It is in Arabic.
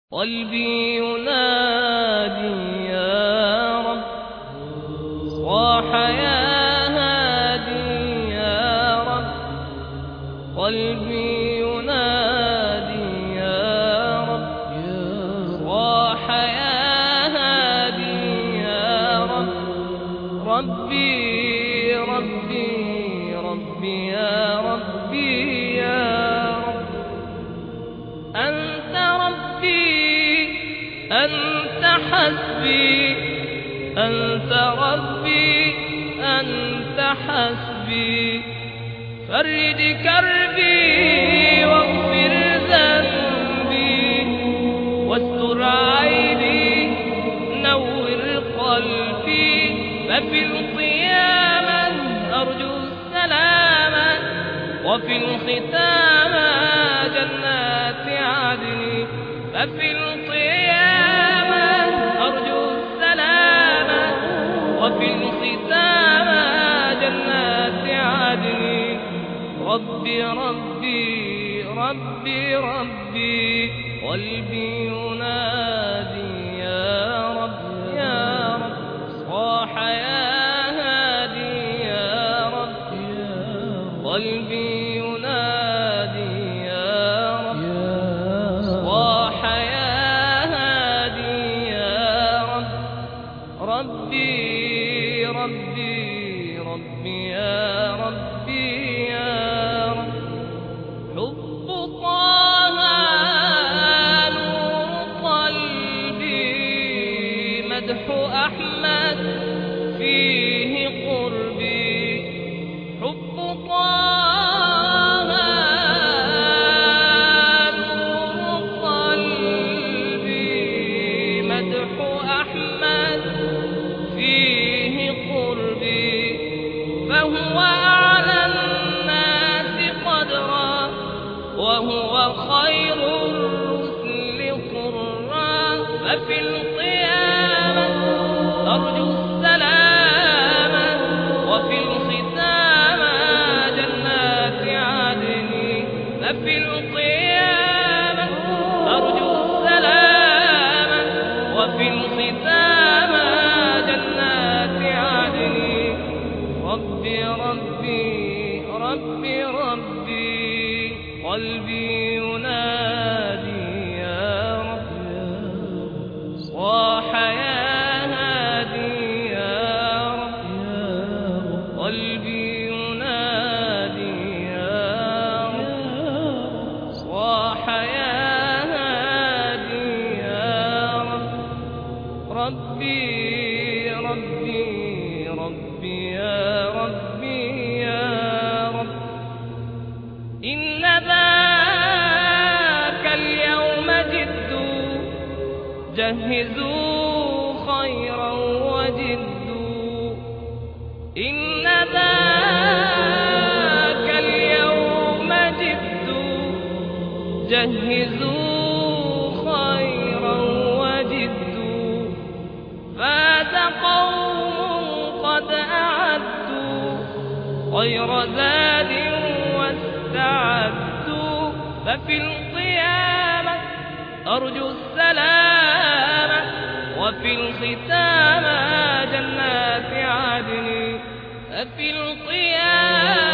قلبي ينادي يا رب، صاح يا هادي يا رب. قلبي ينادي يا رب، صاح يا هادي يا رب. ربي ربي ربي يا ربي يا رب. أنت ربي أنت حسبي، أنت ربي أنت حسبي. فرج كربي واغفر ذنبي، واستر عيني نور قلبي. ففي القيامة أرجو السلامة، وفي الختام جنات عدن. ففي القيامة أرجو السلامة، وفي الختام جنات عدن. ربي ربي ربي ربي، قلبي ينادي يا رب يا رب. صاح يا هادي يا رب، قلبي ينادي يا رب. صاح يا هادي يا رب. ربي ربي ربي يا ربي يا رب. حب طه نور قلبي، مدح أحمد فيه قربي. حب طه نور قلبي، مدح أحمد فيه قربي. فهو أعلى الناس قدرا، وهو خير الرسل قرا. ففي القيامة أرجو السلامة، وفي الختام جنات عدن. ففي القيامة أرجو السلامة، وفي الختام جنات عدن. ربي ربي ربي ربي، قلبي ينادي يا رب. صاح يا هادي يا رب، قلبي ينادي يا رب. صاح يا هادي يا رب. ربي ربي ربي يا ربي يا رب. إن ذاك اليوم جد، جهزوا خيرا وجدوا. إن ذاك اليوم جد، جهزوا خيرا وجدوا. فات قوم قد أعدوا خير زاد واستعدوا. ففي القيامة أرجو السلامة، وفي الختام جنات عدن. ففي القيامة